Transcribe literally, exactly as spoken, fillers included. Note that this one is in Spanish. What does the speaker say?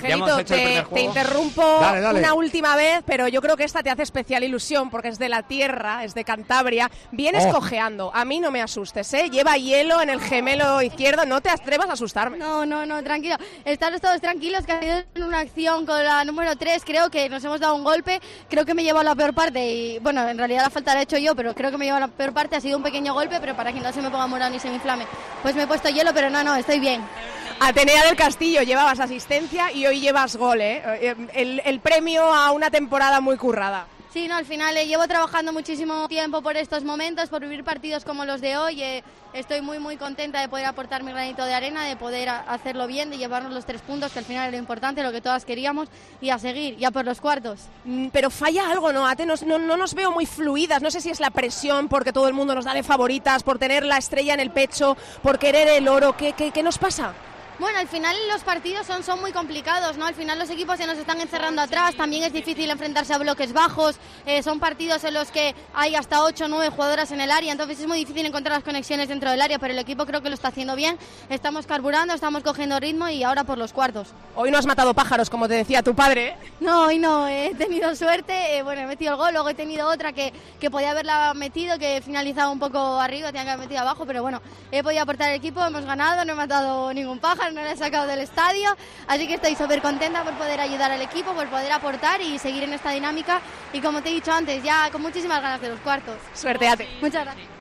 Angelito, te, te interrumpo dale, dale. una última vez, pero yo creo que esta te hace especial ilusión porque es de la tierra, es de Cantabria. Vienes oh. cojeando, a mí no me asustes, ¿eh? Lleva hielo en el gemelo izquierdo, no te atrevas a asustarme. No, no, no, tranquilo. Estaros todos tranquilos, que ha habido una acción con la número tres, creo que nos hemos dado un golpe, creo que me he llevado la peor parte y, bueno, en realidad la falta la he hecho yo, pero creo que me he llevado la peor parte, ha sido un pequeño golpe, pero para que no se me ponga morado ni se me inflame, pues me he puesto hielo, pero no, no, estoy bien. Atenea del Castillo, llevabas asistencia y hoy llevas gol, ¿eh? El, el premio a una temporada muy currada. Sí, no, al final eh, llevo trabajando muchísimo tiempo por estos momentos, por vivir partidos como los de hoy. Eh, estoy muy, muy contenta de poder aportar mi granito de arena, de poder a, hacerlo bien, de llevarnos los tres puntos, que al final es lo importante, lo que todas queríamos, y a seguir, ya por los cuartos. Mm, pero falla algo, ¿no, Ate? No, no, no nos veo muy fluidas, no sé si es la presión, porque todo el mundo nos da de favoritas, por tener la estrella en el pecho, por querer el oro. ¿Qué, qué, qué nos pasa? Bueno, al final los partidos son, son muy complicados, ¿no? Al final los equipos se nos están encerrando atrás, también es difícil enfrentarse a bloques bajos, eh, son partidos en los que hay hasta ocho o nueve jugadoras en el área, entonces es muy difícil encontrar las conexiones dentro del área, pero el equipo creo que lo está haciendo bien, estamos carburando, estamos cogiendo ritmo y ahora por los cuartos. Hoy no has matado pájaros, como te decía tu padre, ¿eh? No, hoy no, he tenido suerte, eh, bueno, he metido el gol, luego he tenido otra que, que podía haberla metido, que he finalizado un poco arriba, tenía que haber metido abajo, pero bueno, he podido aportar al equipo, hemos ganado, no he matado ningún pájaro, no lo he sacado del estadio, así que estoy súper contenta por poder ayudar al equipo, por poder aportar y seguir en esta dinámica y como te he dicho antes, ya con muchísimas ganas de los cuartos. Suerte, Ate. Muchas gracias.